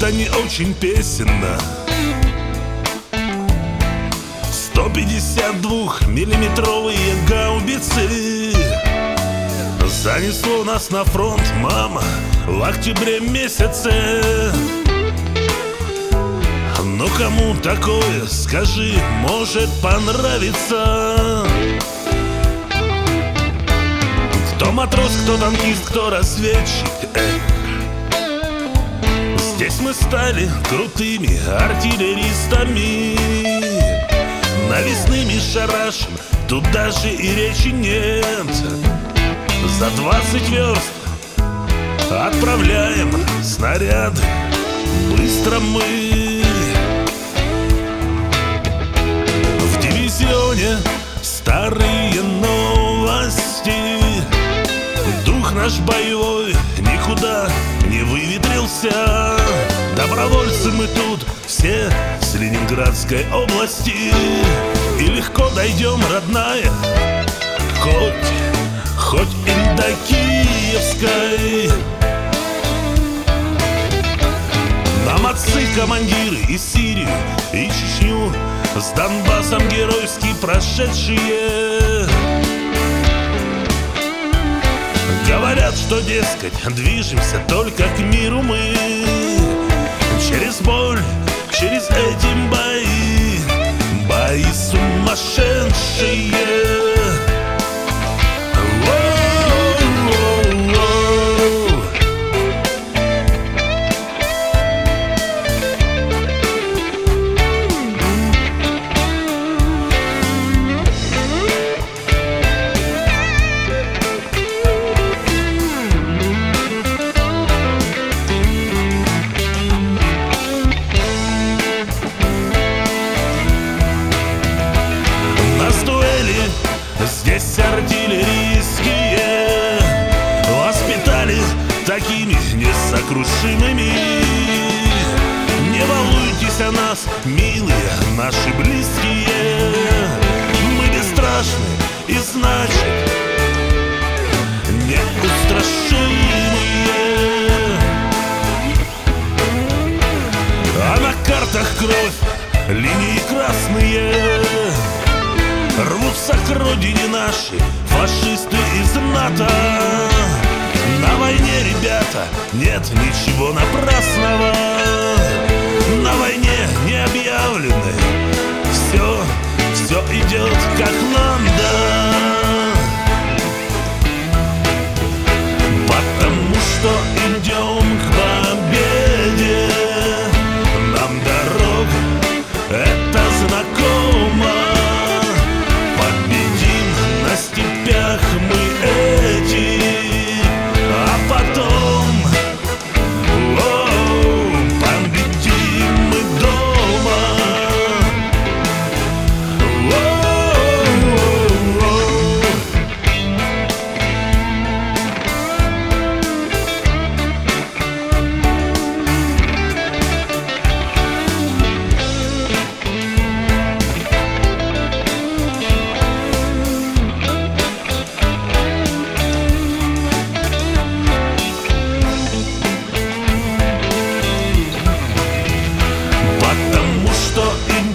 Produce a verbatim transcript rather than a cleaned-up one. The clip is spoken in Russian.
это не очень песенно. сто пятьдесят двухмиллиметровые гаубицы занесло нас на фронт, мама, в октябре месяце. Ну кому такое, скажи, может понравиться? Кто матрос, кто танкист, кто разведчик, эх. Здесь мы стали крутыми артиллеристами, навесными шарашим, тут даже и речи нет. За двадцать верст отправляем снаряды, быстро мы. В дивизионе старые новости, дух наш боевой никуда не выветрился. Добровольцы мы тут все с Ленинградской области, и легко дойдем, родная, хоть, хоть и до Киевской. Нам отцы командиры и Сирию, и Чечню, с Донбассом геройски прошедшие, говорят, что, дескать, движемся только к миру мы. Через боль, через эти бои, бои сумасшедшие. Здесь артиллерийские воспитали такими несокрушимыми. Не волнуйтесь о нас, милые наши близкие, мы бесстрашны и, значит, неустрашимые. А на картах кровь, линии красные, рвутся к родине наши фашисты из НАТО. На войне, ребята, нет ничего напрасного. На войне не объявлены, все, все идет как надо. Потому что идем к победе, нам дорога это знакома. На степях мы эти, а потом о, победим мы дома. О, о, о. Потому что и